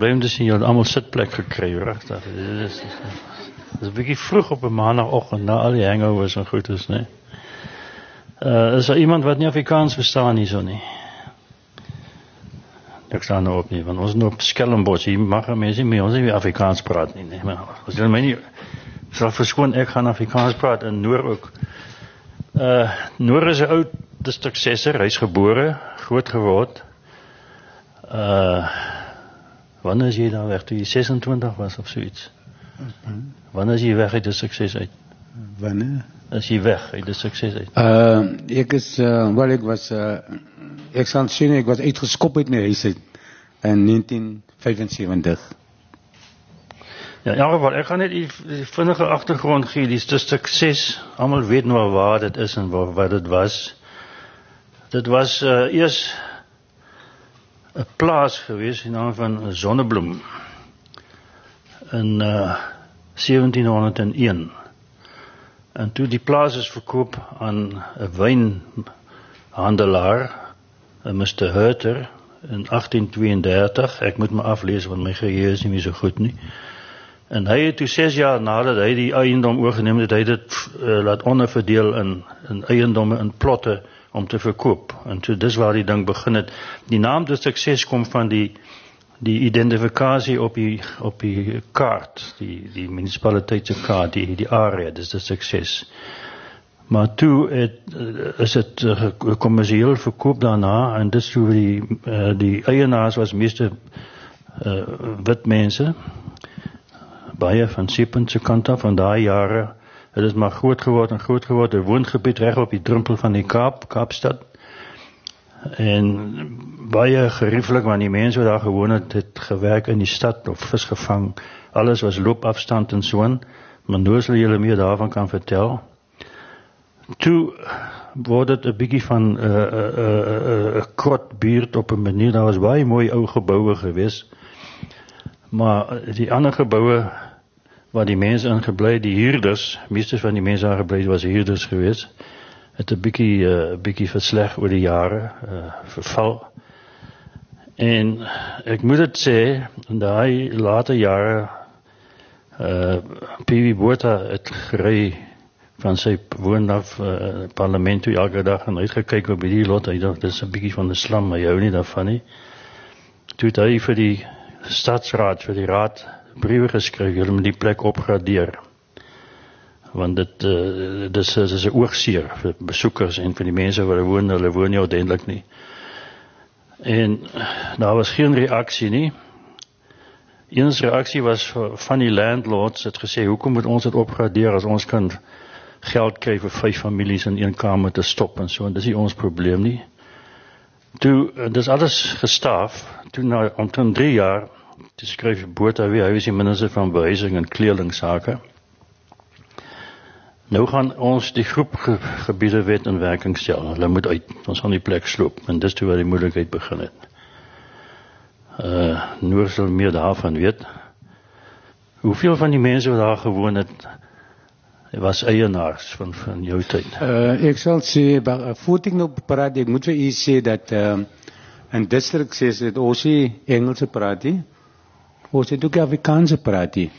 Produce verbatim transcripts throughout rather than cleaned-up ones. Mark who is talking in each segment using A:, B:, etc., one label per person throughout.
A: bly om te sien, jy het allemaal sitplek gekry, regtig. Dit is, dit is een beetje vroeg op een maandagochtend, na al die hangovers en goed is, nee. Uh, is er iemand wat nie Afrikaans verstaan nie, so nie? Ek staan nou op nie, want ons is nou op Stellenbosch, hier mag een mens nie mee, ons nie meer Afrikaans praat nie, nee. Maar, as jy my nie, sal verskoon, ek gaan Afrikaans praat, en Noor ook. Uh, Noor is een oud district sesser, hy is gebore, groot geword. Uh, wanneer is jy daar weg? Toe jy sesentwintig was of zoiets? Wanneer is jy weg uit district ses uit?
B: Wanneer?
A: Is jy weg uit district ses uit?
B: Uh, ek is, uh, wel ek was, uh, ek sal sê, ek was uitgeskop uit my huis uit in negentien vyfensewentig.
A: Ja, in elk geval, ek gaan net die, die vinnige achtergrond gee, die district ses, allemaal weet nou waar dit is en waar, wat dit was. Dit was uh, eers een plaas geweest, die naam van Zonnebloem, in uh, zeventienhonderdéén. En toe die plaas is verkoop aan een wijnhandelaar, mister Hurter, in achttien tweeëndertig, ek moet my aflees, want my geheue is nie meer so goed nie. En hy het toe ses jaar nadat hy die eiendom oorgeneem het, hy dit uh, laat onderverdeel in, in eiendomme, in plotte, om te verkoop. En toe, dis waar die ding begin het. Die naam district ses kom van die, die identifikatie op die, op die kaart, die, die municipaliteitse kaart, die, die area, dis district ses. Maar toe het, is het uh, commercieel verkoop daarna, en dis toe die, uh, die eienaars was meeste uh, wit mense, baie van Siepense kant af, van daai jare, het is maar groot geword en groot geword, een woongebied recht op die drempel van die Kaap, Kaapstad, en baie gerieflik, want die mense wat daar gewoon het, het gewerk in die stad, of vis gevang, alles was loopafstand en soon, maar nou sal julle meer daarvan kan vertel. Toe word het een bykie van een uh, uh, uh, uh, krot buurt op een manier, daar was baie mooi ou gebouwe geweest, maar die ander gebouwe, waar die mense in geblei, die huurders, meestal van die mense aan geblei, was huurders geweest, het een bykie, uh, bykie versleg oor die jare, uh, verval. En ek moet het sê, in die later jare, uh, P W Botha het gerei van sy woon af uh, parlement toe elke dag en uitgekyk op die lot, hy dacht, dit is een bykie van de slam, maar jy hou nie daarvan nie. Toe het hy vir die stadsraad, vir die raad, briewe geskryf, julle moet die plek opgradeer. Want dit, uh, dit is, is een oogseer vir besoekers en vir die mense waar hulle woon, hulle woon nie uiteindelik nie. En daar was geen reaksie nie. Eens reaksie was van die landlords, het gesê, hoekom moet ons dit opgradeer as ons kan geld kry vir vyf families in een kamer te stop en so, en dis nie ons probleem nie. Toe, dis alles gestaaf, toe na omtrent drie jaar, toe skryf Botha weer, hy is die minister van behuising en kleerlingsake. Nou gaan ons die groepgebiede wet in werking stel, hulle moet uit, ons gaan die plek sloop, en dis toe waar die moeilikheid begin het. Uh, Noor sal meer daarvan weet. Hoeveel van die mense wat daar gewoon het, was eienaars van, van jou tyd?
B: Uh, ek sal sê, voordat ek nou praat, ek moet vir u sê dat uh, in district ses het ons nie Engelse praat nie, ons het ook Afrikaanse praat nie.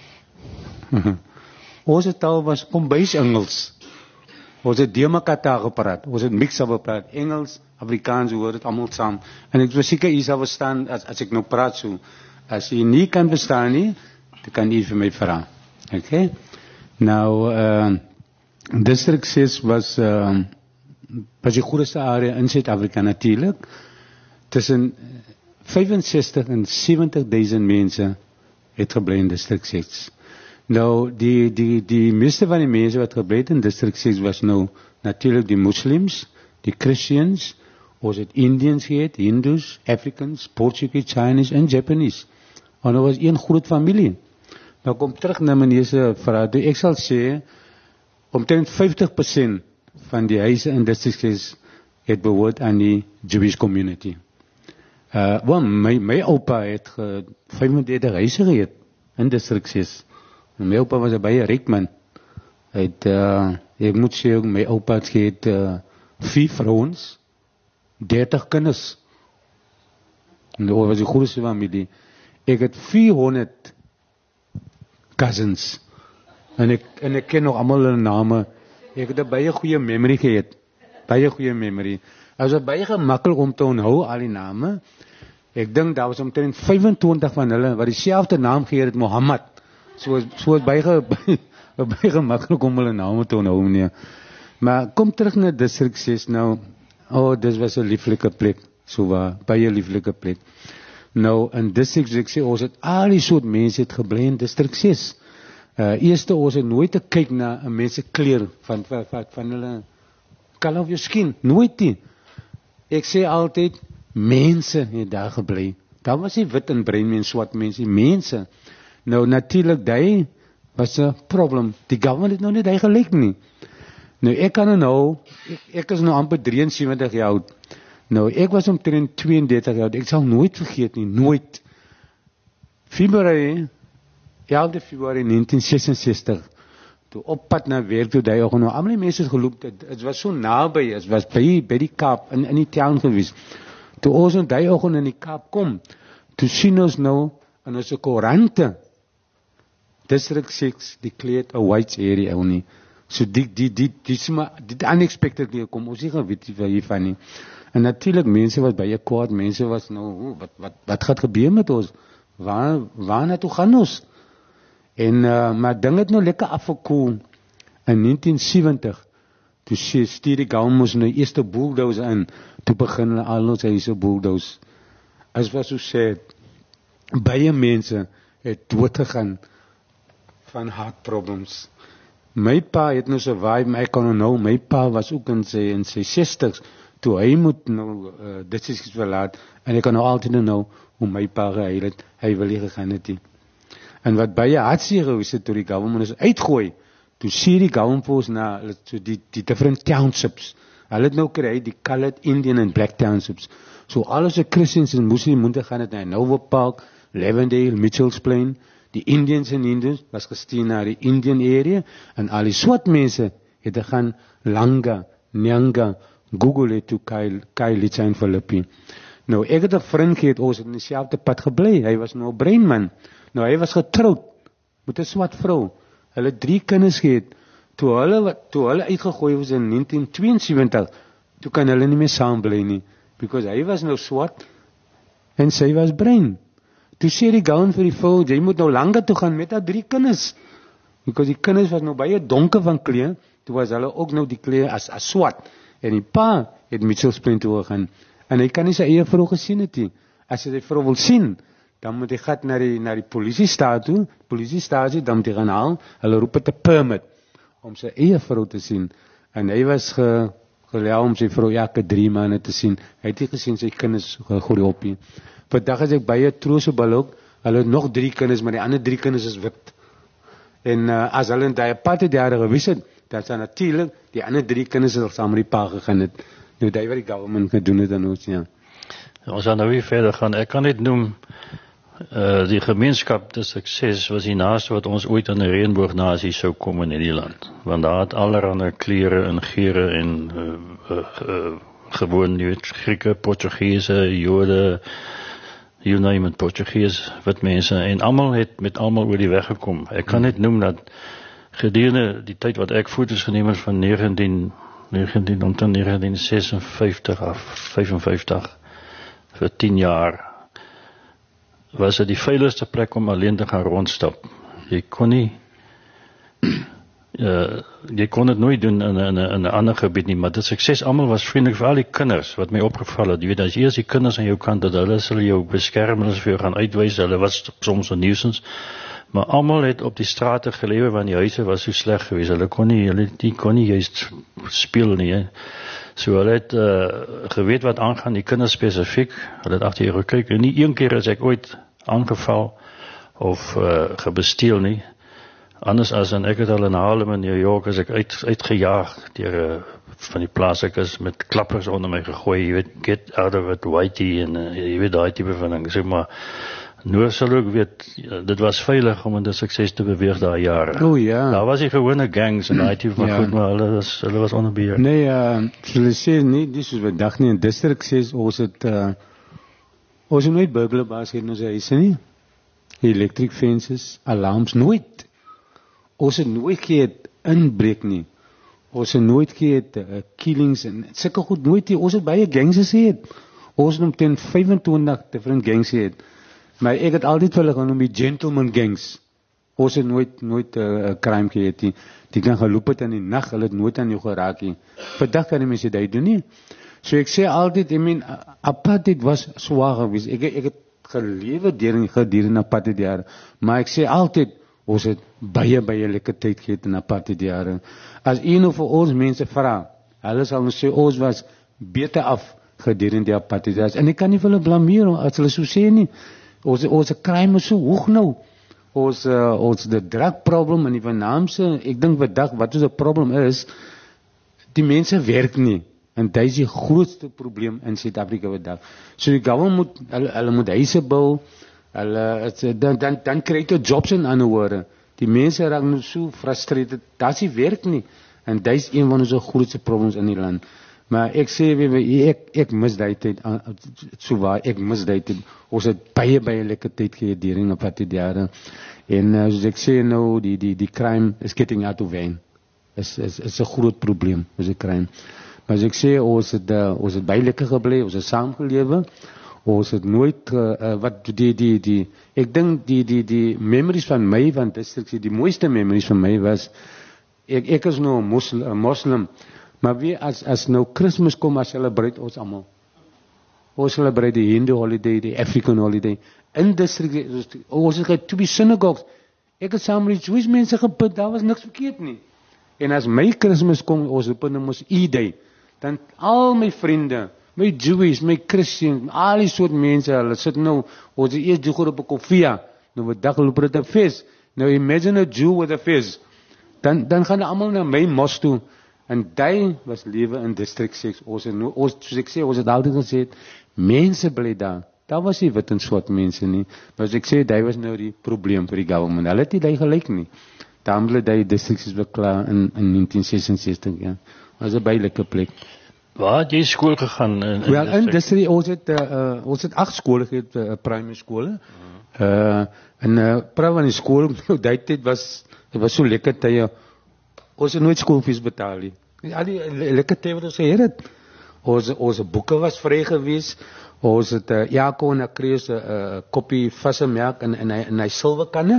B: Onze taal was kombuis Engels. Ons het die mekaar taal gepraat, ons het mix op gepraat, Engels, Afrikaans, hoor het allemaal saam. En ek was seker, u sal verstaan, as, as ek nou praat so, as u nie kan verstaan nie, dan kan u vir my vraag. Okay? Nou, uh, district ses was, uh, was die grootste area in Zuid-Afrika natuurlijk. Tussen vyfenzestig en sewentig duisend mense het geblei in district ses. Nou, die, die, die meeste van die mense wat geblei het in district ses was nou natuurlijk die moslims, die Christians, ons het Indians gehad, Hindus, Africans, Portuguese, Chinese en Japanese. En dat was een groot familie. Nou kom terug na meneer se vraag. Ek sal sê, omtrent vyftig persent van die huise in district ses het behoort aan die Jewish community. Uh, well, my, my opa het vyfendertig huise gehad in district ses. En my opa was een baie ryk man. Hy het, uh, ek moet sê, my opa het gehad uh, vier vrouens, dertig kinders. En dat was die grootste familie. Ek het vierhonderd cousins. En ek, en ek ken nog allemaal hulle name. Ek het een baie goeie memory gehad. Baie goeie memory. Het was baie gemakkelijk om te onthou al die name. Ek dink daar was omtrent vyfentwintig van hulle wat dieselfde naam gehad het, Mohammed. So is, so is baie, baie, baie gemakkelijk om hulle name te onthou, meneer. Maar kom terug na District ses nou. Oh, dit was een lieflike plek. So waar, baie lieflike plek. Nou, in District seks, ons het al die soort mense het gebly in District ses. Uh, eerste, ons het nooit te kyk na een mense kleur van, van, van, van hulle color of your skin. Nooit nie. Ek sê altyd, mense het daar gebly. Daar was nie wit en bruin mense, swart mense, mense. Nou, natuurlijk, die was een probleem. Die government het nou net die gelijk nie. Nou, ek kan nou, ek, ek is nou amper drieënsewentig jaar oud. Nou, ek was omtrent tweeëndertig jaar oud. Ek sal nooit vergeet nie, nooit. Februarie, elfde Februarie negentien sesensestig, toe op pad na werk, toe die oggend, nou, allemaal die mense het geloop, het, het was so nabij, het was by, by die Kaap, in, in die town gewees. Toe ons nou die oggend in die Kaap kom, toe sien ons nou, in ons koerante, District seks declared a white area only. So die, die, die, die, die, die, die unexpectedly kom, ons nie geweet hiervan nie. En natuurlijk, mense was baie kwaad, mense was nou, wat, wat, wat gaat gebeur met ons? Waar, waar naartoe gaan ons? En, uh, maar ding het nou lekker afgekoel, in negentien seventig, toe stuur die government ons nou eerste bulldoze in, toe begin hulle al ons huise bulldoze. As wat so sê, baie mense het doodgegaan van heart problems. My pa het nou survive, maar ek kan nou, my pa was ook in sy, in sy sestig's, toe hy moet nou, uh, dit is iets verlaat, en ek kan nou altyd nou, hoe my pa gehuil het, hy wil nie gegaan het nie. En wat baie hartseer gewees het, toe die government is uitgooi, toe sê die government vir ons na, so die, die different townships, hulle het nou kry, die colored, Indian en black townships, so alles die Christians en Muslim moet gaan het na Nova Park, Lavendale, Mitchell's Plain, die Indians en Indians was gestuur na die Indian area, en al die swart mense het gaan Langa, Nyanga, Google het toe Kailicha en Philippi. Nou, ek het een vriend gehad, ons het in die pad gebly, hy was nou breinman, nou hy was getrouwd, met een swart vrou, hulle drie kinders gehad, toe hulle, toe hulle uitgegooi was in negentien tweeënsewentig, toe kan hulle nie meer saam bly nie, because hy was nou swart, en sy was bruin. Toe sê die gown vir die vrou, jy moet nou langer toe gaan met haar drie kinders, because die kinders was nou baie donker van kleur, toe was hulle ook nou die kleur as, as swart, en die pa het Mitchell's Plain toe gegaan, en hy kan nie sy eie vrou gesien het nie, as hy die vrou wil sien, dan moet hy gaat na die, na die politiestaat toe, politiestaat dan moet hy gaan haal, hulle roep het 'n permit, om sy eie vrou te sien, en hy was ge, gelea om sy vrou elke drie maande te sien, hy het nie gesien sy kinders gegroei op nie. Vandag is ek baie troos op hulle ook, hulle het nog drie kinders, maar die ander drie kinders is wit. En uh, as hulle in die pad het jare gewys het, dat sy natuurlijk, die ander drie kinders is saam met die pa gegaan het. Nou die wat die government gedoen het aan ons, ja.
A: Ons gaan nou weer verder gaan. Ek kan net noem, uh, die gemeenskap, die sukses, was die naaste wat ons ooit in 'n reënboognasie sou kom in die land. Want daar het allerhande kleure en geure en uh, uh, uh, gewoon, jy weet, Grieke, Portugese, Jode, you name it, Portugees, wit mense, en almal het met almal oor die weg gekom. Ek kan net noem dat gedurende die tyd wat ek foto's geneem het van negentien, negentien, omtrent negentien sesenvyftig af, vyfenvyftig, vir tien jaar, was dit die veiligste plek om alleen te gaan rondstap. Jy kon nie, uh, jy kon het nooit doen in, in, in 'n ander gebied nie, maar dit sukses, almal was vriendelik, vir al die kinders, wat my opgeval het, jy weet, as jy as die kinders aan jou kant het, hulle sal jou beskerm, hulle sal vir jou gaan uitwys, hulle was soms 'n nuisance, maar almal het op die strate gelewe, want die huise was so sleg geweest, hulle kon nie, hulle die kon nie juist speel nie, he. So hulle het uh, geweet wat aangaan, die kinders spesifiek, hulle het agter jou gekyk, en nie een keer is ek ooit aangeval, of uh, gebesteel nie, anders as en ek het al in Harlem in New York, as ek uit, uitgejaag, dier uh, van die plaaslikers, met klappers onder my gegooi, jy weet, get out of it, whitey, en uh, jy weet, die type van ding, zeg maar, Noor sal ook weet, dit was veilig om in die sukses te beweeg daar jare.
B: O ja.
A: Daar was die gewone gangs en die type van ja. Goed, maar hulle was, hulle was onder beheer.
B: Nee, uh, hulle sê nie, dis soos wat dag nie, in District ses, ons het, uh, ons het nooit burglarbaas hier in ons huise nie. electric fences, alarms, nooit. Ons het nooit gehet inbreek nie. Ons het nooit gehet uh, killings en sulke goed nooit nie. Ons het baie gangs gehad. Ons het omtrent vyfentwintig different gangs gehad. Maar ek het altyd vir hulle genoem die gentleman gangs. Ons het nooit nooit 'n uh, crime gehad nie. Die kan geloop het in die nag, hulle het nooit aan jou geraak nie. Vandag kan die mense dit doen nie. So ek sê altyd, I mean, apartheid was swaar geweest. Ek ek het gelewe deur gedurende apartheid jare, maar ek sê altyd ons het baie baie lekker tyd gehad in apartheid jare. As een of ons mense vra, hulle sal ons sê ons was beter af gedurende die apartheid jare. En ek kan nie vir hulle blameer as hulle so sê nie. Ons ons crime is so hoog nou. Ons uh, ons the drug problem en die vernaamse, ek dink vandag wat ons 'n probleem is, die mense werk nie. En dit is die grootste probleem in Suid-Afrika vandag. So die government moet hulle, hulle moet huise bou. Hulle dan dan dan kry jy jobs in ander woorde. Die mense raak nou so gefrustreerd. Daar's nie werk nie. En dit is een van ons grootste problems in die land. Maar ek sê weer ek ek mis daai tyd so waar ek mis daai tyd. Ons het baie baie lekker tyd gehad deur op wat die jare. En uh, soos ek sê nou die die die crime is getting out of hand. Is is is 'n groot probleem, is 'n crime. Maar as ek sê ons het uh, ons het baie lekker gebly, ons het saamgelewe. Ons het nooit uh, uh, wat die die die ek dink die die die memories van my van district die mooiste memories van my was ek ek is nou 'n moslim, moslim maar wie as as nou Kersfees kom as celebrate ons almal. Ons celebrate die Hindu holiday, die African holiday. In district ons het twee synagogues. Ek het saam met die Jewish mense gebid, daar was niks verkeerd nie. En as my Kersfees kom, ons op en ons E-day, dan al my vriende, my Jewish, my Christian, al die soort mense, hulle sit nou, ons het eers gehoor op 'n koffie, nou wat dag loop dit 'n fees. Nou imagine a Jew with a fees. Dan dan gaan hulle almal na my mos toe. En daai was lewe in district six. Ons het nou, ons soos ek sê, ons het altyd gesê, mense bly daar. Daar was nie wit en swart mense nie. Maar as ek sê, daai was nou die probleem vir die government. Hulle het nie daai gelyk nie. Daarom het daai district six beklaar in in negentien sesensestig, ja. Was 'n baie lekker plek.
A: Waar het jy skool gegaan? In, in
B: Wel, in district, ons het uh, uh, ons het agt skole gehad, uh, primary skole. Uh, uh en uh, praat van die skool, nou daai tyd was dit was so lekker tye. Ons het nooit skoolfees betaal nie. Al die lekker tye wat ons gehad het. Ons ons boeke was vry geweest. Ons het uh, ja kon na krees 'n uh, koppie visse melk in in hy in hy silwerkanne.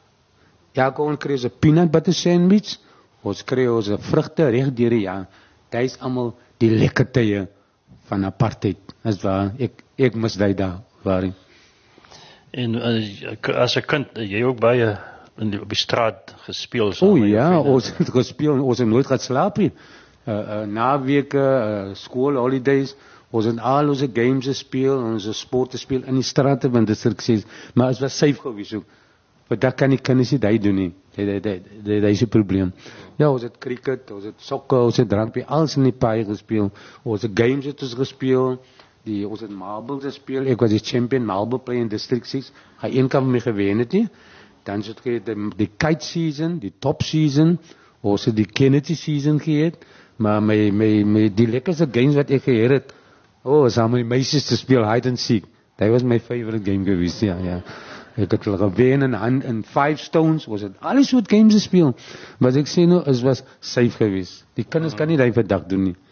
B: Ja kon krees 'n peanut butter sandwich. Ons kry ons vrugte reg deur die jaar. Dit is almal die lekker tye van apartheid. As waar ek ek mis daai daar waar.
A: En uh, as 'n kind, jy ook baie in die, op die straat gespeel
B: saam. O ja, ons het gespeel, ons het nooit gaan slaap nie. Uh, uh, naweke, uh, school holidays, ons het al onze games gespeel, onze sporten speel in die strate van district six, maar het was safe geweest ook. Maar dat kan die kinders nie die doen nie. Dat is 'n probleem. Ja, ons het cricket, ons het sokker, ons het rugby, alles in die paai gespeel. Ons het games het ons gespeel. Die ons het marble gespeel. Ek was die champion marble player in district six. Hy een kan my gewen het nie. Dan het jy die, die kite season, die top season, ons het die Kennedy season gehad. Maar my my my die lekkerste games wat ek gehad het, oh, saam met die meisies te speel hide and seek. That was my favorite game geweest, ja, ja. Ek het hulle gewen in in five stones, was dit al die soort games gespeel. Maar ek sê nou, is was safe geweest. Die kinders uh -huh. kan nie daai vandag doen nie.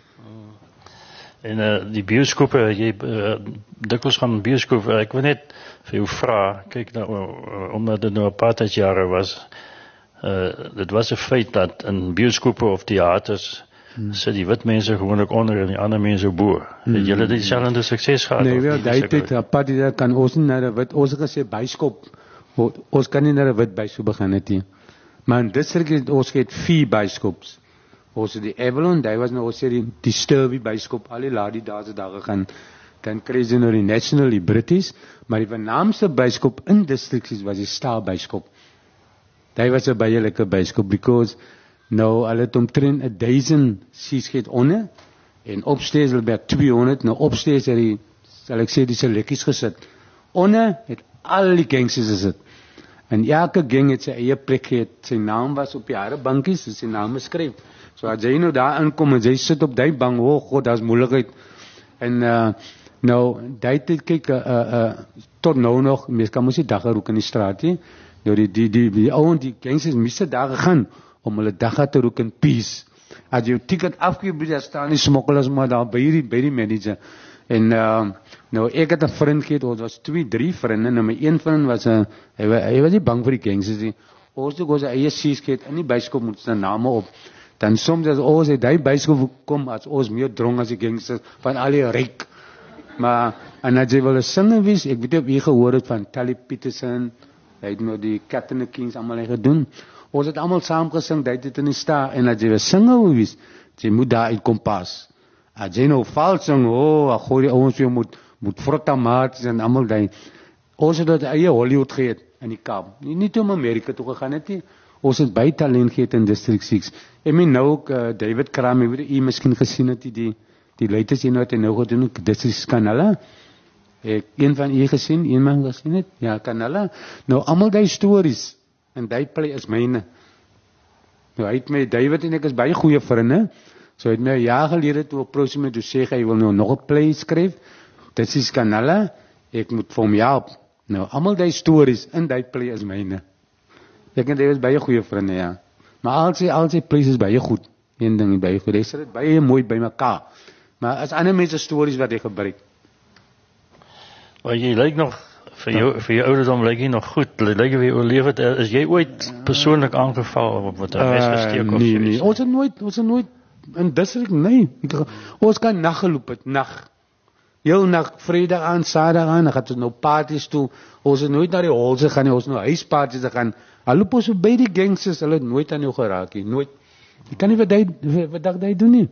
A: En uh, die bioskope, jy uh, dikwels gaan bioskoop, uh, ek wil net vir jou vra, kyk nou, uh, omdat dit nou apartheid jare was, uh, dit was 'n feit dat in bioskope of theaters Hmm. sit die wit mense gewoonlik onder en die ander mense bo. Hmm. Het julle dieselfde sukses gehad?
B: Nee, wel, daai tyd apartheid kan ons nie na 'n wit, ons het gesê byskop, ons kan nie na 'n wit byskop begin het nie. Maar in district het ons het vier byskops. Ons het die Avalon, daai was nou ons sê die, die Sturvey byskop, al die laat daar se daar gegaan. Dan kry jy nou die National, die British, maar die vernaamste byskop in districts was die Star byskop. Daai was 'n baie lekker byskop because nou, hulle het omtrent een duizend seats gehad onder, en opsteeds hulle by tweehonderd, nou opsteeds het die, sal ek sê, die selekkies gesit. Onder het al die gangsters gesit. En elke gang het sy eie plek gehad, sy naam was op die harde bankies, sy naam geskryf. So as jy nou daar inkom, en jy sit op die bank, oh god, dat is moeilijkheid. En uh, Nou, die tyd, kyk, uh, uh, uh, tot nou nog, mens kan mos nie dagga roek in die straat, nie. Nou, die, die, die, die ouwe, die gangsters, miste daar gegaan, om hulle dagga te roek in peace. As jy jou ticket afgeef, daar staan die smokkelers, maar daar by die, by die manager. En, uh, nou, ek het een vriend gehad, ons was twee, drie vrienden, en my een vriend was, uh, hy, hy was nie bang vir die gangsters, nie. Ons het ook ons eie sies gehad, in die byskop moet sy name op. Dan soms as ons uit die byskop kom, as ons meer dronk as die gangsters, van al die ryk. Maar, en as jy wil een singer wees, ek weet op wie gehoor het van Tally Peterson, hy het nou die Cat and the Kings allemaal hy gedoen. Ons het allemaal saam gesing, hy het het in die sta, en as jy wil singer wil wees, jy moet daar uit kom pas. As jy nou vals sing, oh, gooi die ouwens weer moet, moet frottamaats en allemaal die. Ons het dat eie Hollywood gehet in die Kaap. Nie, nie toe om Amerika toe gegaan het nie. Ons het baie talent gehet in District six. En my nou ook, uh, David Kram, ek weet jy miskien gesien het, die, die, die latest een wat hy nou gedoen, District six Kanala. Ek, een van jy gesien, een man gesien het, ja, Kanala. Nou, allemaal die stories, en die play is myne. Nou, hy het my, David en ek is baie goeie vriende, so hy het my een jaar gelede toe approach my, toe sê hy wil nou nog een play skryf, District six Kanala, ek moet vir hom help. Nou, allemaal die stories, in die play is myne. Ek en die is baie goeie vriende, ja. Maar al sy, al sy plays is baie goed. Een ding baie goed. Hy sê dit baie mooi by mekaar. Maar as ander mense stories wat hy gebruik.
A: Maar jy lyk nog, vir jou, vir jou ouderdom lyk jy nog goed. Lyk jy oorleef het, is jy ooit persoonlik aangeval, of wat een mes gesteek of
B: nee,
A: soos?
B: nee, ons het nooit, ons het nooit, in District, nee. Ons kan nageloop het, nacht. Heel nacht, vrijdag aan, saterdag aan, dan gaat ons nou parties toe. Ons het nooit naar die holse gaan, ons nou huisparties gaan. Al loop ons by die gangsters, hulle het nooit aan jou geraak, nooit. Jy kan nie wat die, wat dag die doen nie.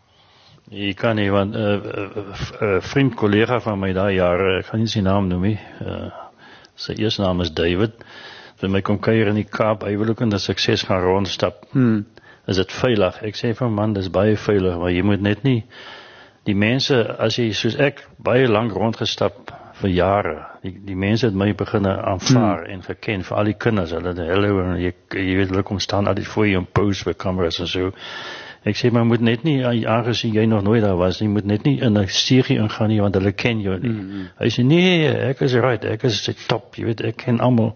A: Jy kan nie, want een uh, uh, uh, vriend, collega van my daar jare, ek gaan nie sy naam noem nie, uh, sy eerste naam is David, vir my kom kuier in die Kaap, hy wil ook in die sukses gaan rondstap.
B: Hmm.
A: Is dit veilig? Ek sê van man, dit is baie veilig, maar jy moet net nie, die mense, as jy soos ek, baie lang rondgestap vir jare, die, die mense het my beginne aanvaar hmm. en geken, vir al die kinders, hulle die hello, en jy, jy weet, hulle kom staan altyd voor jy en pose vir kameras en so. Ek sê, maar moet net nie, aangezien jy nog nooit daar was, jy moet net nie in een steegie ingaan nie, want hulle ken jou nie. Hmm. Hy sê, nee, ek is right, ek is top, jy weet, ek ken allemaal.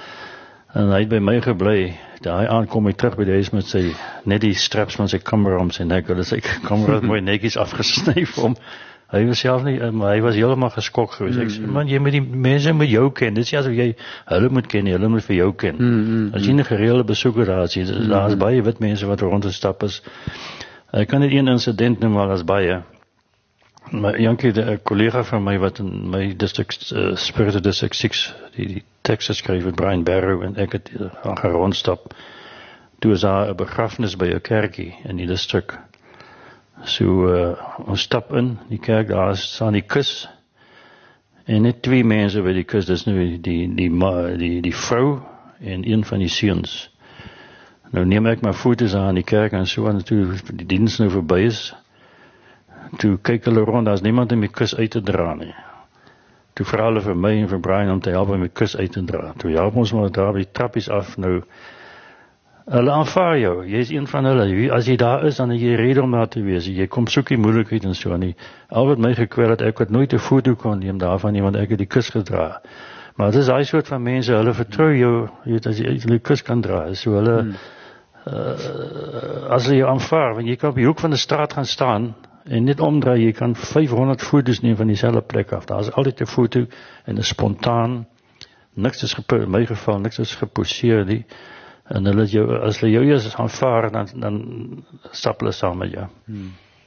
A: En hy het by my geblei, daar aan kom hy terug by die huis met sy, net die straps van sy kamera om sy nek, hulle sy kamera het mooi netjies afgesny vir hom. Hy was self nie, maar hy was helemaal geskok geweest. Mm, ek sê, man, jy moet die mense met jou ken, dit is asof jy hulle moet ken, nie, hulle moet vir jou ken. Mm, mm, as jy nie gereelde besoeker daar is, mm, daar is baie wit mense wat rondgestap is. Ek kan net een incident noem, maar as baie. Maar Jankie, een collega van my wat in my district, uh, Spirit District six, die, die teksten skryf met Brian Barrow, en ek het uh, gaan rondstap. Toe is daar een begrafenis by een kerkie in die district. So, uh, ons stap in die kerk, daar staan die kus, en net twee mense by die kus, dis nou die, die, die, die, die vrou, en een van die seuns. Nou neem ek my foto's aan die kerk, en so, en toe die dienst nou voorbij is, toe kyk hulle rond, daar is niemand om die kus uit te dra nie. Toe vraag hulle vir my en vir Brian om te help om die kus uit te dra. Toe help ons maar daar die trappies af, nou, hulle aanvaar jou, jy is een van hulle, as jy daar is, dan het jy rede om daar te wees, jy kom soek die moeilijkheid en so, en die, al wat my gekwel het, ek het nooit een foto kon neem daarvan nie, want ek het die kus gedra. Maar het is die soort van mense, hulle vertrou jou, jy weet, as jy die kus kan dra, so hulle, hmm. uh, as hulle jou aanvaar, want jy kan op die hoek van die straat gaan staan, en net omdraai, jy kan vyfhonderd foto's neem van die selfe plek af, daar is altyd een foto, en is spontaan, niks is geposeer, in my geval, niks is geposeer nie, en hulle jou, as hulle jou eers aanvaar, dan, dan stap hulle saam met jou. Hmm.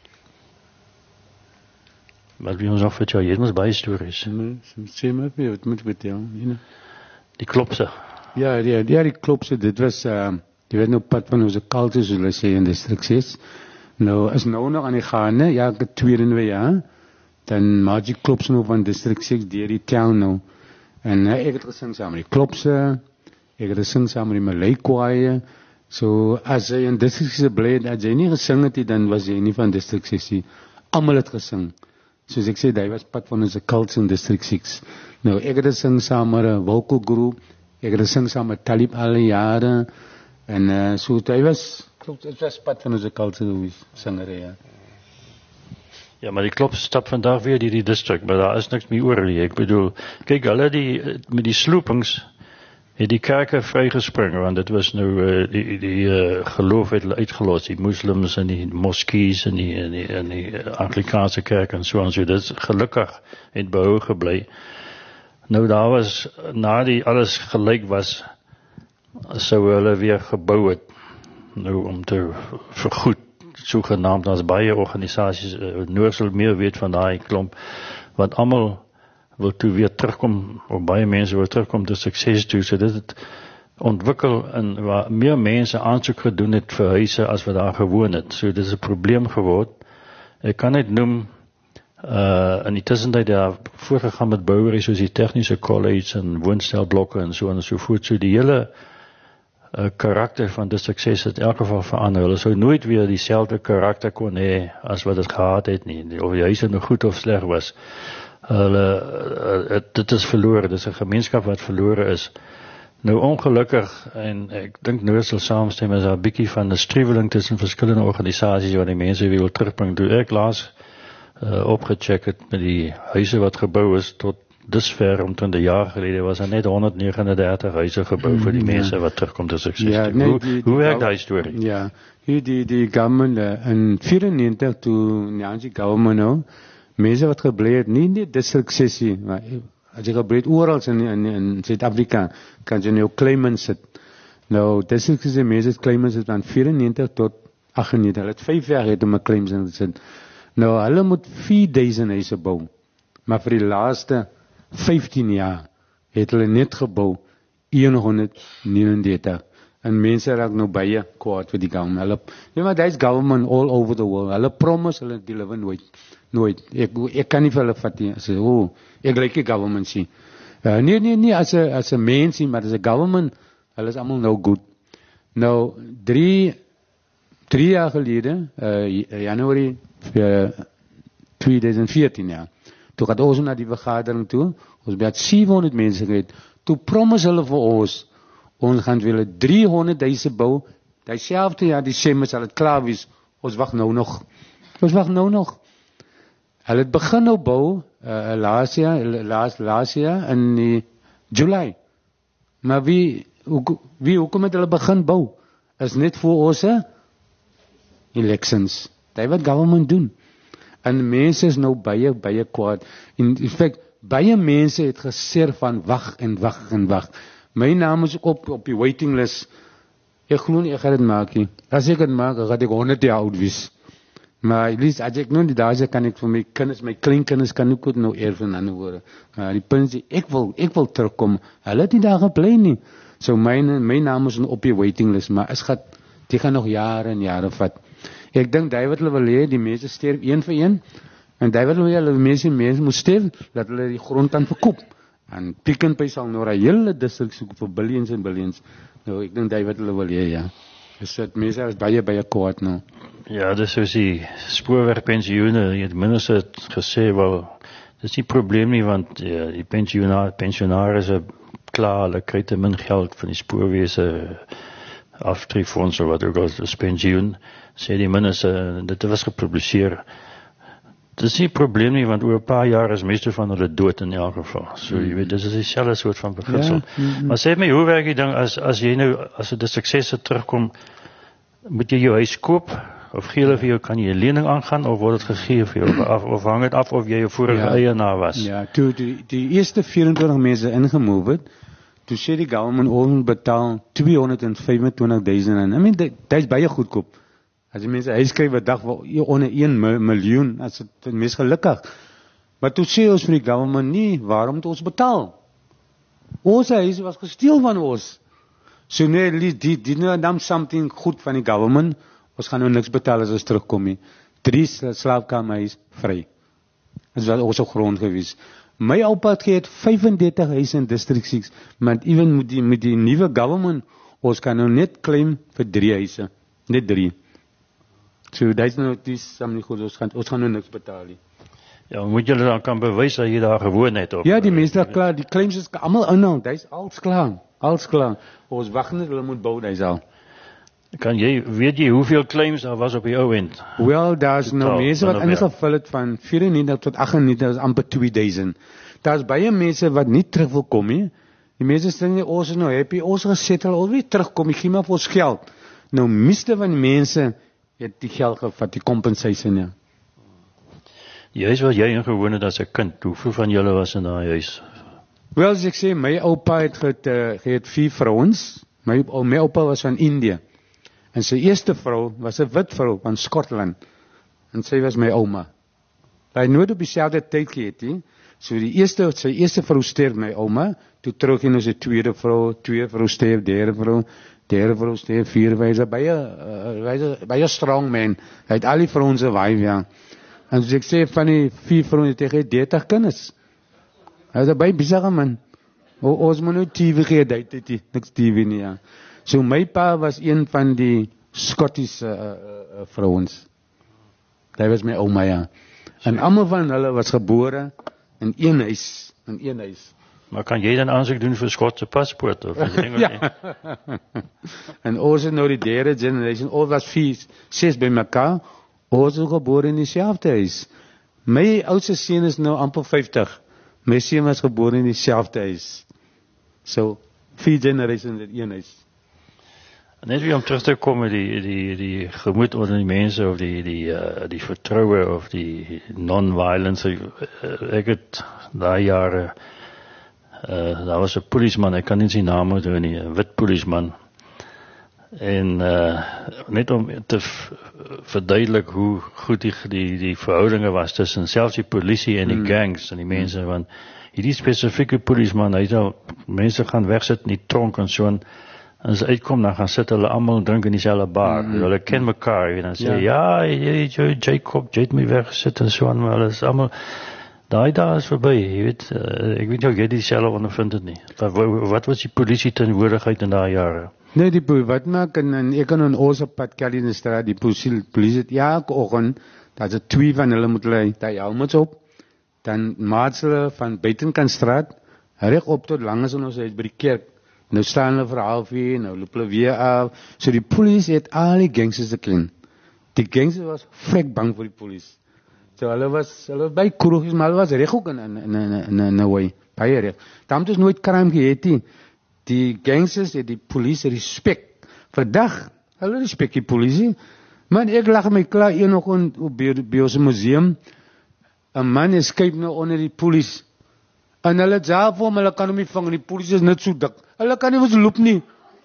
A: Wat wil ons nog vertel, jy het ons baie stories.
B: Sê maar, wat moet ek vertel?
A: Die klopse.
B: Ja, ja, ja, die klopse, dit was, uh, die werd nou pad van onze kalte, soos hulle sê in District six, nou, is nou nog aan die gaande, ja, ek het tweede nou, ja, dan maak die klopse nou van District six, dier die town nou, en uh, ek het gesing saam met die klopse, ek het gesing saam met die Malay-kwaaie, so, as jy in District six blij, as jy nie gesing het, dan was jy nie van District six, allemaal het gesing, soos ek sê, die was pad van onze cults in District six, nou, ek het gesing saam met een vocal groep, ek het gesing saam met Talib alle jare, en uh, so, die was, het was pad van onze cults, singer, ja.
A: Ja, maar die klop stap vandag weer die die district, maar daar is niks meer oor nie. Ek bedoel, kyk, hulle die met die sloopings het die kerke vrygespring, want dit was nou uh, die die uh, geloof het hulle uitgelos, die moslims en die moskees en die en die, en die uh, Anglikaanse kerk en so en so. Dit is gelukkig het behou gebly. Nou daar was na die alles gelyk was, sou hulle weer gebou het, nou om te vergoed, sogenaamd as baie organisasies, uh, Noord sal meer weet van daai klomp, wat almal wil toe weer terugkom, of baie mense wil terugkom tot sukses toe, so dit het ontwikkel en waar meer mense aansoek gedoen het vir huise as wat daar gewoon het, so dit is 'n probleem geword. Ek kan net noem, uh, in die tussentyd daar voorgegaan met bouweries soos die Tegniese College en woonstelblokke en so en so voort, so die hele uh, karakter van die sukses het in elk geval verander. Hulle sou nooit weer dieselfde karakter kon hê as wat het gehad het nie, of die huise nou goed of sleg was. Hulle, uh, dit is verloor, dit is 'n gemeenskap wat verlore is. Nou ongelukkig, en ek dink nou sal saamstem, is daar 'n bietjie van 'n struweling tussen verskillende organisasies wat die mense wil terugbring. Toe ek laas uh, opgecheck het met die huise wat gebou is, tot dusver omtrent 'n jaar gelede, was er net honderd negenendertig huise gebou mm, vir die mense ja. wat terugkom tot sukses. Ja, nee, hoe die, hoe werk daai storie?
B: Ja, hier die, die government, uh, in vyfennegentig, toe Nyanzi government nou, mense wat gebly het, nie net district sessie, maar as jy gebly het oral in, in, in Suid-Afrika, kan jy nou claimants sit. Nou, district sessie mense het claimants sit van vyfennegentig tot agtennegentig, hulle het vyf jaar het om 'n claims in te sit. Nou, hulle moet vier duisend huise bou, maar vir die laaste vyftien jaar het hulle net gebou honderd negenendertig. En mense raak nou baie kwaad vir die government. Hulle, ja, maar daar is government all over the world. Hulle promise, hulle deliver nooit. Nooit. Ek, ek kan nie vir hulle vat nie. Sê, oh, ek like die government sien. Uh, nee, nee, nee, as 'n as 'n mens sien, maar as 'n government, hulle is almal nou goed. Nou, drie, drie jaar gelede, uh, Januarie uh, tweeduisend veertien, ja. Toe gaat ons na die vergadering toe, ons het sewenhonderd mense gehad. Toe promise hulle vir ons, ons gaan willen driehonderdduisend bou, diezelfde jaar Desember sal het klaar wees, ons wacht nou nog. Ons wacht nou nog. Hulle het begin nou bou, uh, laas jaar, laas, laas jaar in die July. Maar wie, hoe, wie, hoekom het hulle begin bou? Is net voor ons elections. Dit wat government doen. En mense is nou baie, baie kwaad. In, in fact, baie mense het geser van wacht en wacht en wacht. My naam is op, op die waiting list. Ek glo nie, ek gaan dit maak nie. As ek dit maak, dan gaan ek honderd jaar oud wees. Maar at least, as ek nou die dae kan ek vir my kinders, my kleinkinders kan ook goed nou eer van ander woorde. Maar die punt is, ek wil, ek wil terugkom. Hulle het nie daar gebly nie. So my, my naam is op die waiting list, maar es gaat, die gaan nog jare en jare vat. Ek dink, die wat hulle wil hê, die mense sterf een vir een, en die wat hulle wil hê, die mense, mense moet sterf, dat hulle die grond kan verkoop. En Pick n Pay sal nou 'n hele distrik soek vir billions en billions. Nou, ek dink die wat hulle wil hê, ja. Dus dit mense is baie, baie kwaad nou.
A: Ja, dis soos die spoorwegpensioene, die minister het gesê, wel, dis nie probleem nie, want ja, die pensionaar, pensionaars is klaar, hulle kry te min geld van die spoorwese aftreefonds of wat ook al, dis pensioen, sê die minister, dit was gepubliseer. Dit is nie probleem nie, want oor 'n paar jaar is meeste van hulle dood in elk geval. So, jy weet, dit is dieselfde soort van beginsel. Ja, mm, mm. Maar sê my, hoe werk die ding, as, as jy nou, as dit 'n sukses terugkom, moet jy jou huis koop, of gee hulle vir jou, kan jy 'n lening aangaan, of word dit gegee vir jou, of, of hang dit af of jy jou vorige ja, eienaar was?
B: Ja, toe die, die eerste vierentwintig mense ingemove het, toe sê die government, ons betaal tweehonderdvyfentwintigduisend, en I mean, dit is baie goedkoop. As die mense huis kry wat dag onder een miljoen, as het mens gelukkig. Maar toe sê ons vir die government nie, waarom het ons betaal? Ons huis was gesteel van ons. So nee, die, die nam something goed van die government, ons gaan nou niks betaal as ons terugkom nie. Drie slaapkamerhuis vry. Dit was ons grond gewees. My oupa het vyfendertig huise in District six, maar even met die, met die nuwe government, ons kan nou net claim vir drie huise. Net drie. So, dit is nou, die is nie goed, ons gaan, ons gaan nou niks betaal nie.
A: Ja, moet julle dan kan bewys dat jy daar gewoon het? Op,
B: ja, die mense daar klaar, die claims is allemaal inhoud, dit is alles klaar, alles klaar. Ons wacht net, hulle moet bou, dit is al.
A: Kan jy, weet jy hoeveel claims daar was op die ou end?
B: Wel, daar's nou
A: Totaal,
B: mense wat
A: van alweer.
B: ingevul het van vyfennegentig tot aggennegentig, is amper tweeduisend. Daar's baie mense wat nie terug wil kom nie. Die mense sê nie, ons is nou happy, ons gesettel, ons wil nie terugkom, gee maar vir ons geld. Nou, meeste van die mense het die geld gevat, die compensation, ja.
A: Die huis wat jy ingewoon het as 'n kind, hoeveel van julle was in daai huis?
B: Wel, as ek sê, my oupa het het, uh, het vier vrouens. My, my oupa was van Indië. En sy eerste vrou was 'n wit vrou van Skotland. En sy was my ouma. Hy het nooit op dieselfde tyd gehad nie. So die eerste, sy eerste vrou sterf my ouma, toe terug in sy tweede vrou, tweede vrou sterf, derde vrou, derde vrou sterf, vierde vrou, hy's 'n baie, uh, hy's 'n baie strong man. Hy het al die vrouens gewaai, ja. En soos ek sê, van die vier vrouens het hy dertig kinders. Hy is 'n baie besige man. O, ons moet nou T V gee, dit het hy, niks T V nie, ja. So my pa was een van die Scottish uh, uh, uh, vrouens. Hy was my ouma, ja. En almal van hulle was gebore in een huis, in een huis.
A: Maar kan jy dan aansoek doen vir Skotse paspoort of is Engels nie?
B: En ons is nou die derde generation, ons was vier, ses by mekaar, ons is gebore in dieselfde huis. My oudste seun is nou amper vyftig, my seun was gebore in dieselfde huis. So, vier generations in een huis.
A: Net weer om terug te kom met die, die, die gemoed onder die mense, of die, die, uh, die vertrouwe, of die non-violence. Uh, ek het daai jare, uh, daar was 'n polisman, ek kan nie sy naam onthou nie, 'n wit polisman. En uh, net om te verduidelik hoe goed die, die, die verhoudinge was tussen selfs die polisie en die mm. gangs en die mense, mm. want hierdie spesifieke polisman, hy het al mense gaan wegsit in die tronk en so, en as hy uitkom, dan gaan sit hulle almal en drink in dieselfde bar. Mm. Hulle ken mekaar en dan sê, ja, ja jy, Jacob, jy het my weggesit en so, maar hulle is almal, daai dae is verby, jy weet, uh, ek weet nie of jy dieselfde ondervind het nie. Wat, wat was die polisie teenwoordigheid in daai jare?
B: Nee, die polisie, wat maak, en, en ek kan in ons op pad Kelly in die straat, die polisie, polisie het elke oggend, dat is twee van hulle moet hulle, die helmets op, dan maak hulle van buitenkant straat, reg op tot langs in ons huis by die kerk. Nou staan hulle vir halfuur, nou loop hulle weer af. So die polisie het al die gangsters geklen. Die gangsters was vrek bang vir die polisie. So hulle was, hulle was by kroegies, maar hulle was reg ook in, in, in, in, in a way, baie reg. Daarom het ons nooit crime gehad nie. Die gangsters het die polisie respek. Vandag, hulle respek die polisie. Man, ek lag my klaar, een nog op by ons museum, een man escape nou onder die polisie. En hulle daar voor, maar hulle kan hom nie vang, die polisie is net so dik. Hulle kan nie ons loop nie.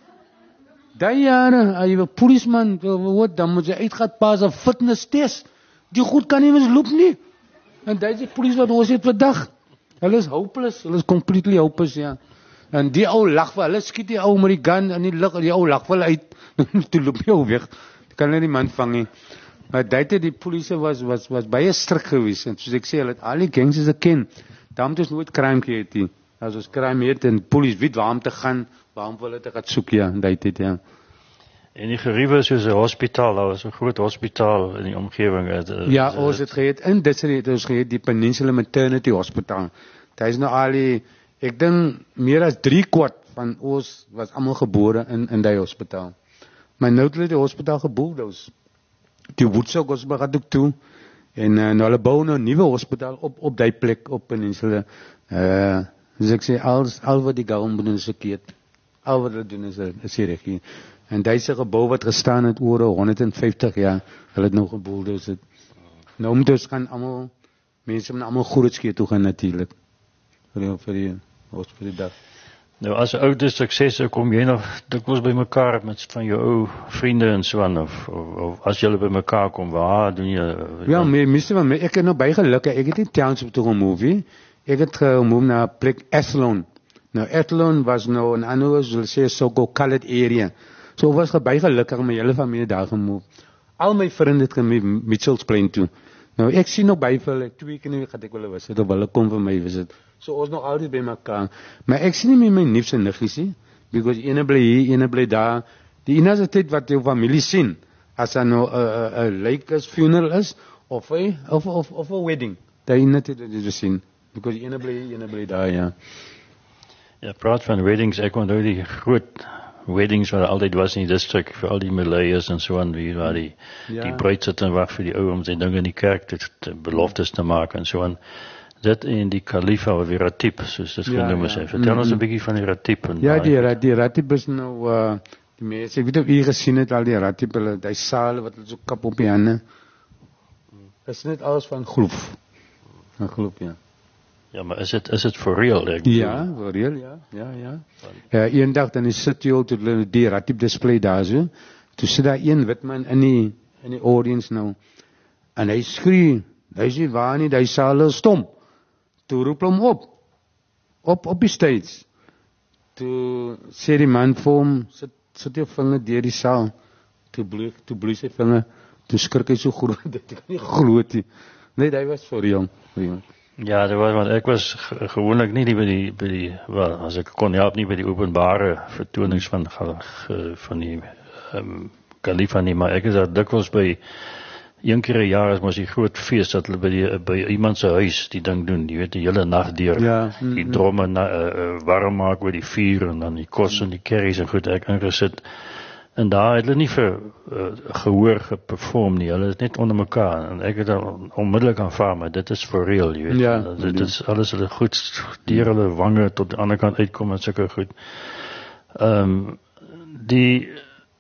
B: Die jare, as jy een policeman, wat, dan moet jy uitgaat pas een fitness test. Die goed kan nie ons loop nie. En die is die polisie wat ons het vandag. Hulle is hopeless, hulle is completely hopeless, ja. En die ou lag vir, hulle skiet die ou met die gun in die lug, en die ou lag vir hulle uit. Toe loop jy ou weg. Kan hulle die man vang nie. Maar die, die polisie was, was, was baie strik geweest. En soos ek sê, hulle het al die gangsters geken. Daarom het ons nooit crime gehad nie. As ons crime het en polisie weet waarom te gaan, waarom wil hulle te gaan soek, ja, in die tijd, ja.
A: En die geriewe is soos 'n hospitaal, daar was 'n groot hospitaal in die omgewing. Het, uh,
B: ja, ons het gehad, in dit het ons gehad, die Peninsula Maternity Hospital. Daar is nou al die, ek dink, meer as drie kwart van ons was allemaal gebore in, in die hospitaal. Maar nou het hulle die hospitaal geboeld, die Woodstock hospitaal gaat ook toe, en uh, nou hulle bouw nou een nieuwe hospitaal op, op die plek, op Peninsula. Uh, dus ek sê, al, al wat die government doen is verkeerd. Al wat hulle doen is, is die regie. En die is een gebouw wat gestaan het oor honderdvyftig jaar, hulle het nou geboeld, dus het. Nou moet ons gaan allemaal, mense moet allemaal grootskee toe gaan natuurlijk. Vir die, vir die, vir die dag.
A: Nou, as oude suksesse, kom jy nog dikwels by mekaar met van jou ou vriende en so aan, of, of, of as julle by mekaar kom, waar doen jy?
B: Ja, my, meeste van my, ek het nou baie gelukkig, ek het nie Township toe gemove, ek het gemove na plek Athlone. Nou, Athlone was nou een ander, soos hulle sê, so-called colored area. So was ek baie gelukkig, my hele familie daar gemove. Al my vriende het gemove, Mitchell's Plain toe. Nou, ek sien nog baie vir hulle, twee keer nie, gaat ek wel visit, of hulle kom vir my visit. So ons nog altyd by mekaar. Maar ek sien nie met my niefse niggies nie, because ene bly hier, ene bly daar. Die enige tyd wat jou familie sien, as daar nou een lijk is, funeral is, of een of, of, of wedding, die enige tyd wat jy sien. Because ene bly hier, ene bly daar, ja.
A: Ja, praat van weddings, ek onthou die groot weddings wat er altyd was in die district, vir al die Malayers en so aan, wie waar die,
B: Ja.
A: die bruid sit en wag vir die ou om sy dinge in die kerk te, te beloftes te maak en so aan. Dit en die Khalifa of die Ratib, soos dit
B: Ja,
A: genoem is.
B: ja.
A: Vertel ons
B: Mhm.
A: een bietjie van die Ratib. En
B: Ja,
A: waar-
B: die, ra- die ratib is nou, uh, die mense, ek weet of u gesien het al die ratib, hulle, die sale wat hulle so kap op die hande. Dat is net alles van gloef. Van gloef, ja.
A: Ja, maar is het, is het for real? Ek
B: Ja, voor real, ja, ja, ja. Ja, een dag dan is sit jy al toe hulle die ratib display daar so, toe sit daar een wit man in die, in die audience nou, en hy skree, hy sê waar nie, die sale is stom. Toe roep hom op, op, op die stage. Toe sê die man vir hom, sit, sit jou vinger deur die saal, toe bloei, toe bloei sy vinger, toe skrik hy so groot, dat hy kan nie groot nie. Nee, hy was voor jong, voor jong.
A: Ja, dat was, want ek was ge- gewoonlik nie die by die, by die, wel, as ek kon help nie by die openbare vertonings van, ge- van die um, Khalifa nie, maar ek is daar dikwels by, een keer 'n jaar is mos die groot fees dat hulle by, die, by iemand se huis die ding doen, jy weet, die hele nag deur,
B: Ja,
A: die
B: mm,
A: dromme na, uh, uh, warm maak oor die vuur en dan die kos en die curries en goed, ek ingesit. En daar het hulle nie vir uh, gehoor geperform nie, hulle is net onder mekaar en ek het dan onmiddellik aanvaar, maar dit is for real, jy weet.
B: Ja,
A: dit
B: ja.
A: is alles hulle goed deur hulle wange tot die ander kant uitkom en sulke goed. Ehm um, die,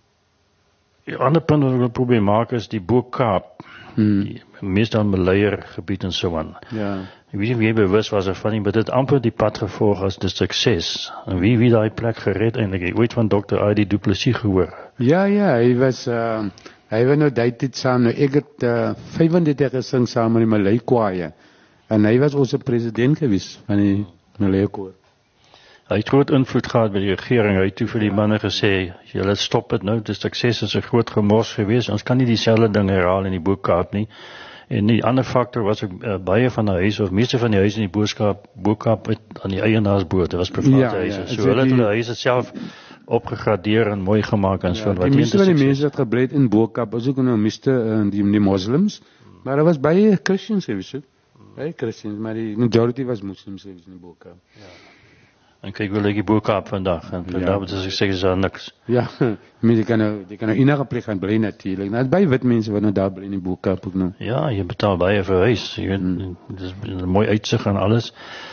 A: die ander punt wat ek wil probeer maak is die Bo-Kaap,
B: Hmm,
A: die meestal Malayer gebied en so aan.
B: ja.
A: Ek weet nie of jy bewus was ervan nie, maar dit het amper die pad gevolg as die sukses. En wie wie daai plek gered eintlik? Ek het ooit van dokter I D Du Plessis gehoor.
B: Ja, ja, hy was, uh, hy was nou die tijd saam, nou ek het uh, vyfendertig gesing saam met die Malay kwaaie, en hy was onze president geweest van die Malay koor.
A: Hy het groot invloed gehad by die regering. Hy het toe vir die manne gesê, julle stop dit nou, die sukses is 'n groot gemors geweest. Ons kan nie dieselfde ding herhaal in die Bo-Kaap nie. En die ander faktor was ook uh, baie van die huise, of meeste van die huise in die Bo-Kaap, Bo-Kaap uit aan die eienaarsboot. Dit was private
B: Ja,
A: huise.
B: ja,
A: So
B: so
A: hulle het
B: die-
A: hulle huise self opgegradeer en mooi gemaak en so.
B: Ja, die meeste van die mense wat gebly het in Bo-Kaap was ook nou meeste uh, die, die moslims, maar daar was baie Christians geweest, so. Baie Christians, maar die majority was moslims geweest in die Bo-Kaap.
A: En kyk hoe lyk die Bo-Kaap vandag. En vandag
B: Ja.
A: moet as ek sê is daar niks.
B: Ja, mense kan nou, die kan nou enige plek gaan bly natuurlik. Nou, baie wit mense wat nou daar bly in die Bo-Kaap ook nou.
A: Ja, jy betaal baie vir huis. Jy weet,
B: Hmm.
A: dit is 'n mooi uitsig en alles.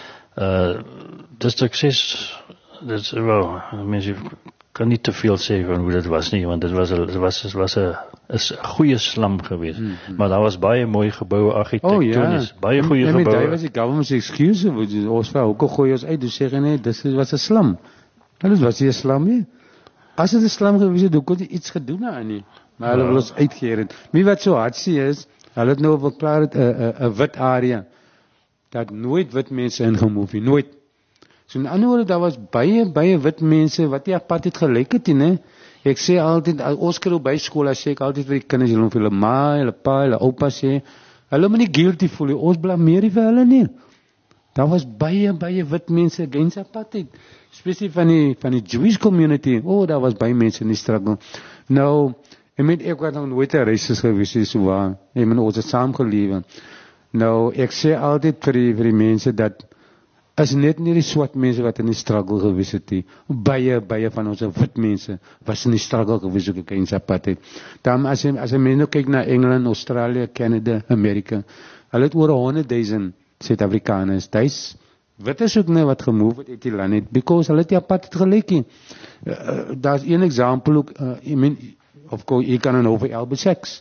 A: Uh dis sukses. Dis wel, mense kan nie te veel sê van hoe dit was nie, want dit was 'n dit was dit was 'n is 'n goeie slum geweest.
B: Hmm, hmm.
A: Maar daar was baie mooi geboue
B: Oh ja,
A: argitektonies, baie goeie
B: en met
A: geboue.
B: die was die government excuse, want die- ons vrou ook gooi ons uit, dus zeggen nee, dis was 'n slum. Nou dit was nie 'n slum nie. As dit 'n slum gewees het, dan kon jy iets gedoen aan nie. Maar hulle
A: Ja.
B: wil ons uitgeer het. Wie wat so hartseer is, hulle het nou verklaar het 'n 'n 'n wit area dat nooit wit mense ingemove nie, nooit. So in ander woorde, daar was baie baie wit mense wat nie apartheid gelyk het nie, né? Ek sê altyd, al- ons kry by skool, as sê ek altyd vir die kinders, julle moet vir hulle ma, hulle pa, hulle oupa sê, hulle moet nie guilty voel nie, ons blameer nie vir hulle nie. Daar was baie baie wit mense against apartheid, spesifiek van die van die Jewish community. O, oh, daar was baie mense in die struggle. Nou, ek meen ek was nog nooit 'n racist gewees nie, so waar. Ek meen ons het saam gelewe. Nou, ek sê altyd vir die vir die mense dat is net nie die swart mense wat in die struggle gewees het nie. Baie baie van ons wit mense was in die struggle gewees ook against apartheid. Dan as jy as jy mense nou kyk na Engeland, Australië, Canada, Amerika, hulle het oor honderd duisend Suid-Afrikaners. Dis wit is ook nie wat gemove het uit die land het, because hulle het die apartheid gelyk nie. Uh, uh, daar's een example ook, uh, I mean, of course, jy kan dan over L B six.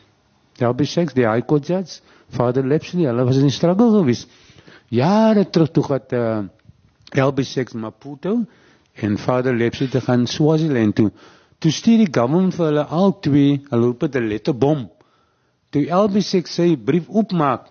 B: L B six, die High Court judge, Father Lepsley, hulle was in die struggle gewees. Jare terug toe gaat uh, L B six Maputo en Father Lepsley te gaan Swaziland toe. Toe stuur die government vir hulle al twee, hulle roep dit 'n letterbom. Toe L B six sy brief oopmaak,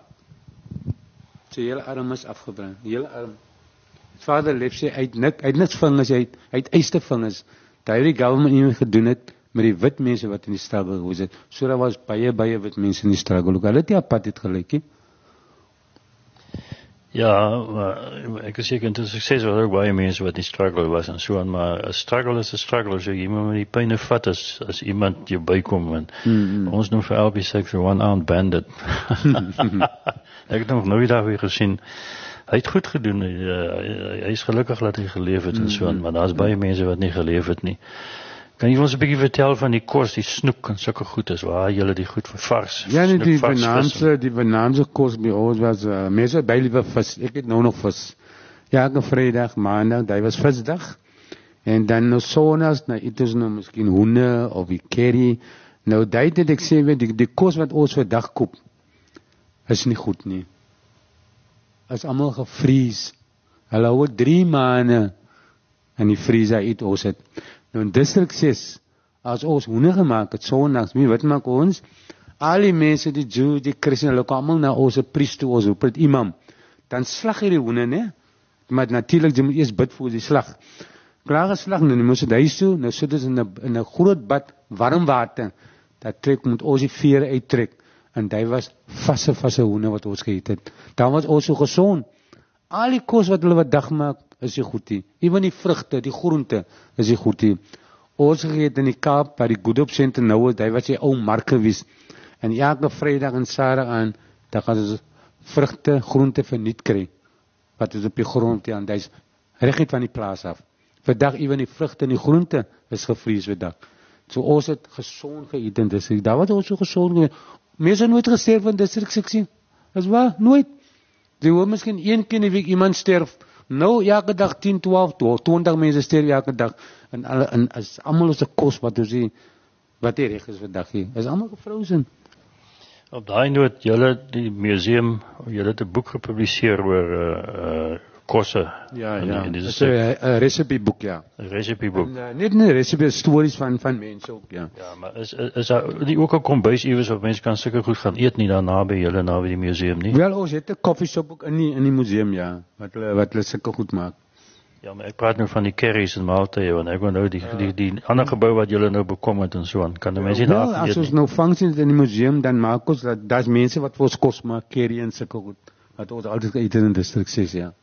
B: sy hele arm is afgebrand, die hele arm. Father Lepsley uit nik, uit niks vingers uit, uit eiste vingers. Daai die government nie gedoen het met die wit mense wat in die struggle gewees het. So daar was baie baie wit mense in die struggle. Hulle het nie apartheid gelyk nie.
A: Ja, maar ek is seker intussen sukses was ook baie mense wat die struggle was en so aan, maar 'n struggle is 'n struggle, so jy moet met die pyn vat as as iemand jou bykom en
B: Mm, mm.
A: ons noem vir L B six 'n one-armed bandit. Ek het nog nooit daar weer gesien. Hy het goed gedoen, hy, uh, hy is gelukkig dat hy geleef het en so aan, maar daar's baie mense wat nie geleef het nie. Kan jy ons 'n bietjie vertel van die kos, die snoek en sulke goed is, waar julle die goed vir vars?
B: Ja, nee, die
A: vars
B: Vanaanse, die Vanaanse kos by ons was, uh, mense het baie liever vis, ek het nou nog vis. Ja, elke Vrydag, Maandag, dit was visdag. En dan nou sondags, nou eet ons nou miskien hoender of die curry. Nou dit het ek sê, weet, die, die kos wat ons vir dag koop, is nie goed nie. Is allemaal gevries. Hulle hou drie maande in die vriezer eet ons het. Nou in district ses, as ons hoender gemaakt het, sondags, wie wat maak ons? Al die mense, die Jew, die Christen, hulle kom allemaal na ons priest toe, ons roep het imam. Dan slag jy die hoender, ne? Maar natuurlijk, jy moet eerst bid voor die slag. Klaar geslag, nou die moest het huis toe, nou sit ons in een, in een groot bad, warm water, dat trek, moet ons die vere uittrek, en die was vasse, vasse hoender wat ons geëet het. Dan was ons so gezond. Al die kos wat hulle wat dag maak, is die goed die. Even die vruchte, die groente, is die goed die. Ons geëet in die Kaap, waar die Good Hope Center nou is, die was die ou mark gewees. En elke vrijdag en Saterdag aan, dan gaan ons vruchte, groente verniet kry, wat is op die grond, ja, en die is recht van die plaas af. Vandag, even die vruchte en die groente, is gevries vandag. So ons het gezond geëet in district, daar was ons so gezond geëet. Mense nooit gesterf in district seksie, is waar, nooit. Die hoor miskien een keer in die week iemand sterf, nou elke dag tien, twaalf, twintig mense sterf elke dag, en, alle, en is allemaal is een kos wat ons die, wat die recht is vandag hier, is allemaal gefrozen.
A: Op daai noot, julle die museum, julle het 'n boek gepubliseer oor uh, uh, kosse.
B: Ja,
A: in,
B: ja,
A: in
B: dit is een recipe-boek, ja.
A: Een recipe-boek.
B: En, uh, niet een recipe, stories van, van mense ook, ja.
A: Ja, maar is, is, is daar nie ook 'n kombuis iewers wat mense kan sulke goed gaan eet nie, daar naby julle, naby die museum nie?
B: Wel, ons het 'n coffee shop ook in die, in die museum, ja, wat hulle, wat hulle sulke goed maak.
A: Ja, maar ek praat nou van die curries en maaltye, want ek wil nou die, ja. die, die, die ander gebou wat julle nou bekom het en so aan, kan die mense nie daar
B: eet nie. As ons nou functions in die museum, dan maak ons, dat daar's mense wat vir ons kos maak, curry en sulke goed, wat ons altyd geëet in district ses, ja.